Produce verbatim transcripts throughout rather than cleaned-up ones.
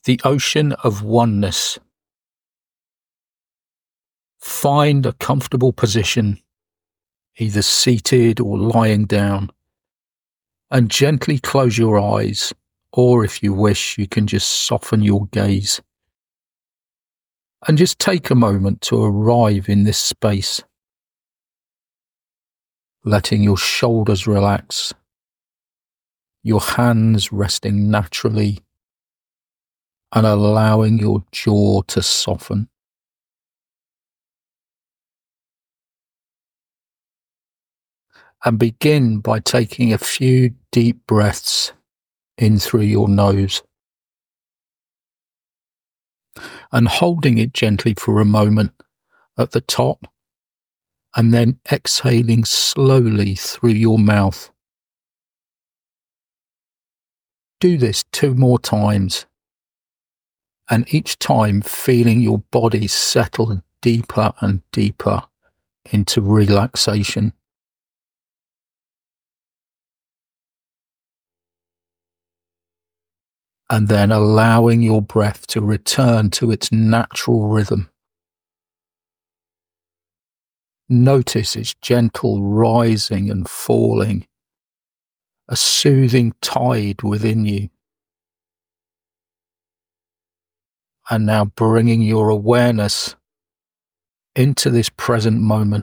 The ocean of oneness. Find a comfortable position, either seated or lying down, and gently close your eyes, or if you wish, you can just soften your gaze. And just take a moment to arrive in this space, letting your shoulders relax, your hands resting naturally, and allowing your jaw to soften. And begin by taking a few deep breaths in through your nose and holding it gently for a moment at the top, and then exhaling slowly through your mouth. Do this two more times, and each time feeling your body settle deeper and deeper into relaxation. And then allowing your breath to return to its natural rhythm. Notice its gentle rising and falling, a soothing tide within you. And now bringing your awareness into this present moment,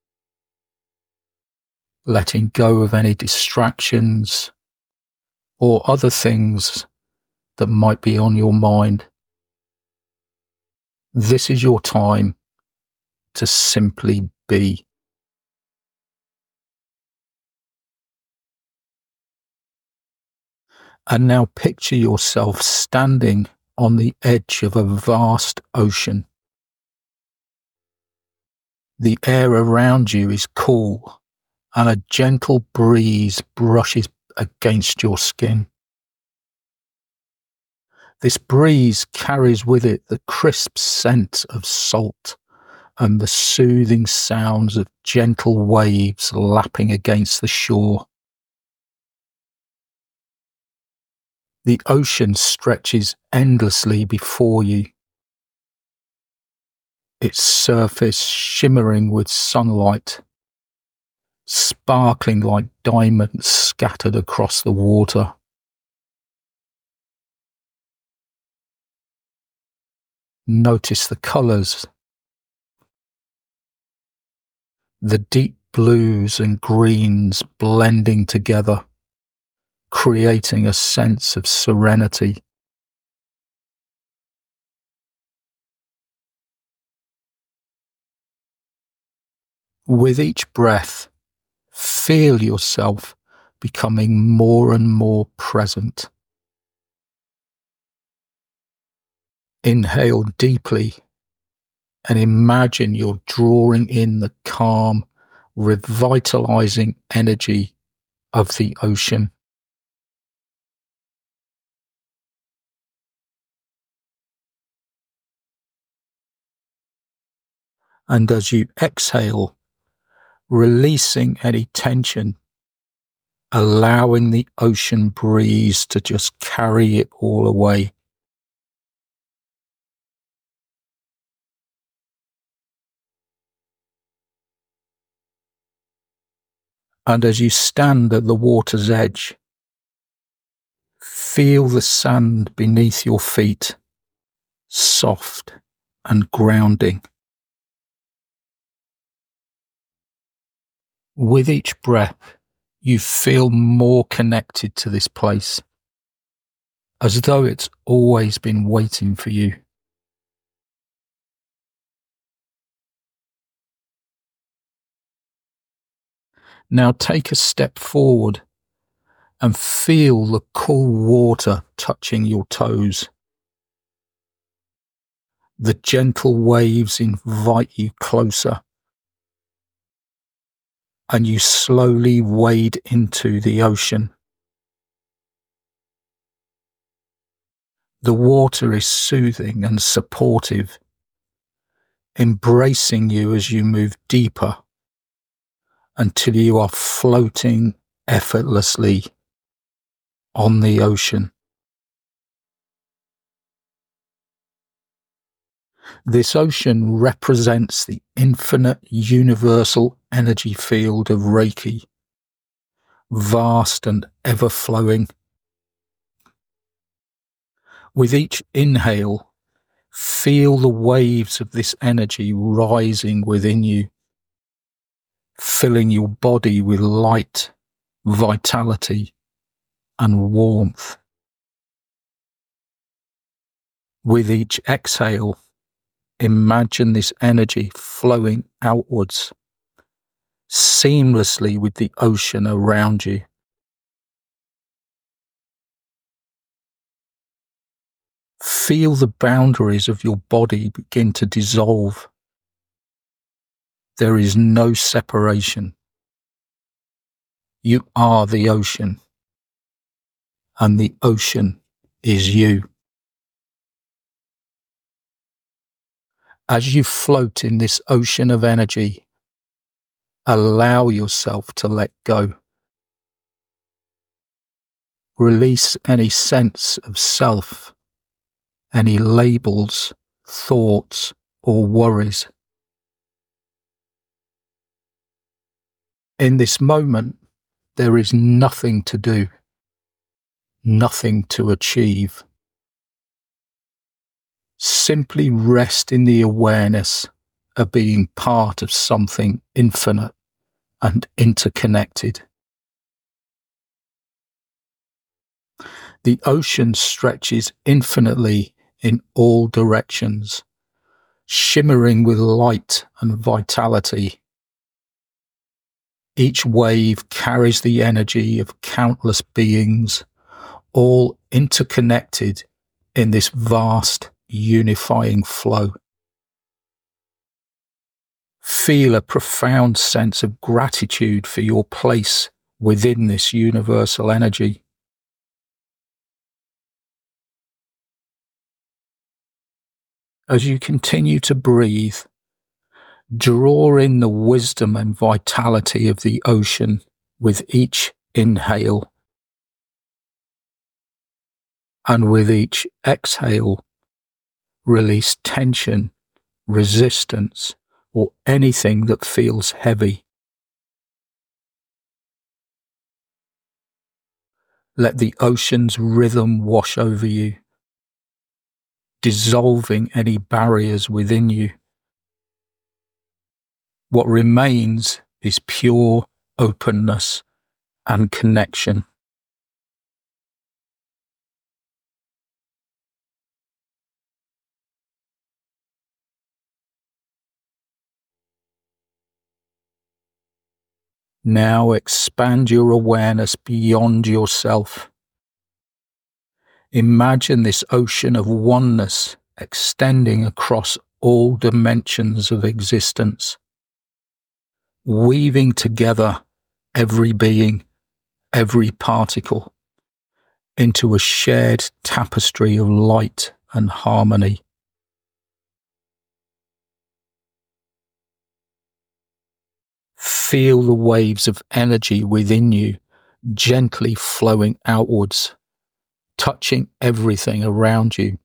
letting go of any distractions or other things that might be on your mind. This is your time to simply be. And now picture yourself standing on the edge of a vast ocean. The air around you is cool, and a gentle breeze brushes against your skin. This breeze carries with it the crisp scent of salt and the soothing sounds of gentle waves lapping against the shore. The ocean stretches endlessly before you, its surface shimmering with sunlight, sparkling like diamonds scattered across the water. Notice the colours, the deep blues and greens blending together, creating a sense of serenity. With each breath, feel yourself becoming more and more present. Inhale deeply and imagine you're drawing in the calm, revitalizing energy of the ocean. And as you exhale, releasing any tension, allowing the ocean breeze to just carry it all away. And as you stand at the water's edge, feel the sand beneath your feet, soft and grounding. With each breath, you feel more connected to this place, as though it's always been waiting for you. Now take a step forward and feel the cool water touching your toes. The gentle waves invite you closer, and you slowly wade into the ocean. The water is soothing and supportive, embracing you as you move deeper until you are floating effortlessly on the ocean. This ocean represents the infinite universal energy field of Reiki, vast and ever-flowing. With each inhale, feel the waves of this energy rising within you, filling your body with light, vitality, and warmth. With each exhale, imagine this energy flowing outwards, seamlessly with the ocean around you. Feel the boundaries of your body begin to dissolve. There is no separation. You are the ocean, and the ocean is you. As you float in this ocean of energy, allow yourself to let go. Release any sense of self, any labels, thoughts, or worries. In this moment, there is nothing to do, nothing to achieve. Simply rest in the awareness of being part of something infinite and interconnected. The ocean stretches infinitely in all directions, shimmering with light and vitality. Each wave carries the energy of countless beings, all interconnected in this vast, unifying flow. Feel a profound sense of gratitude for your place within this universal energy. As you continue to breathe, draw in the wisdom and vitality of the ocean with each inhale. And with each exhale, release tension, resistance, or anything that feels heavy. Let the ocean's rhythm wash over you, dissolving any barriers within you. What remains is pure openness and connection. Now expand your awareness beyond yourself. Imagine this ocean of oneness extending across all dimensions of existence, weaving together every being, every particle, into a shared tapestry of light and harmony. Feel the waves of energy within you gently flowing outwards, touching everything around you.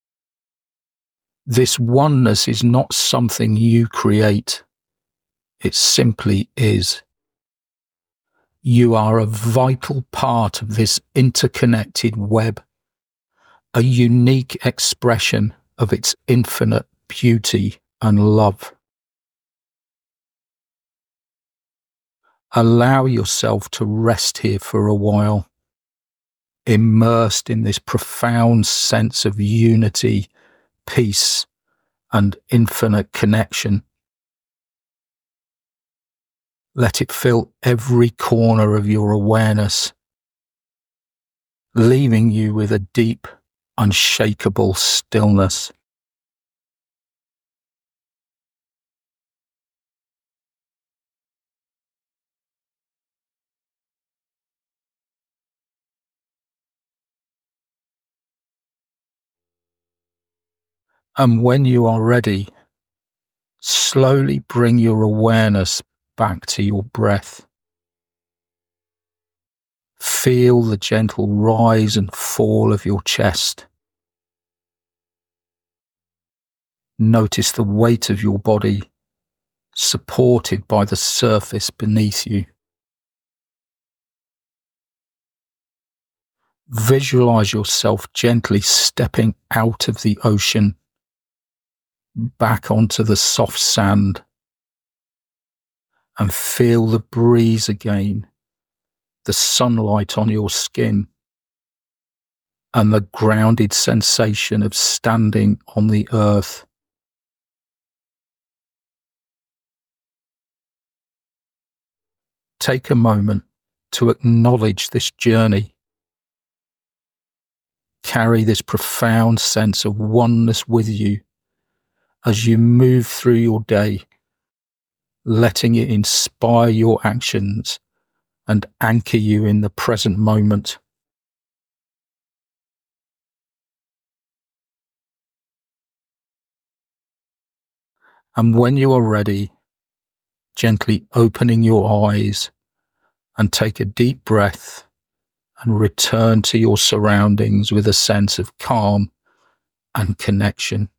This oneness is not something you create. It simply is. You are a vital part of this interconnected web, a unique expression of its infinite beauty and love. Allow yourself to rest here for a while, immersed in this profound sense of unity, peace, and infinite connection. Let it fill every corner of your awareness, leaving you with a deep, unshakable stillness. And when you are ready, slowly bring your awareness back to your breath. Feel the gentle rise and fall of your chest. Notice the weight of your body supported by the surface beneath you. Visualize yourself gently stepping out of the ocean, back onto the soft sand, and feel the breeze again, the sunlight on your skin, and the grounded sensation of standing on the earth. Take a moment to acknowledge this journey. Carry this profound sense of oneness with you as you move through your day, letting it inspire your actions and anchor you in the present moment. And when you are ready, gently opening your eyes and take a deep breath and return to your surroundings with a sense of calm and connection.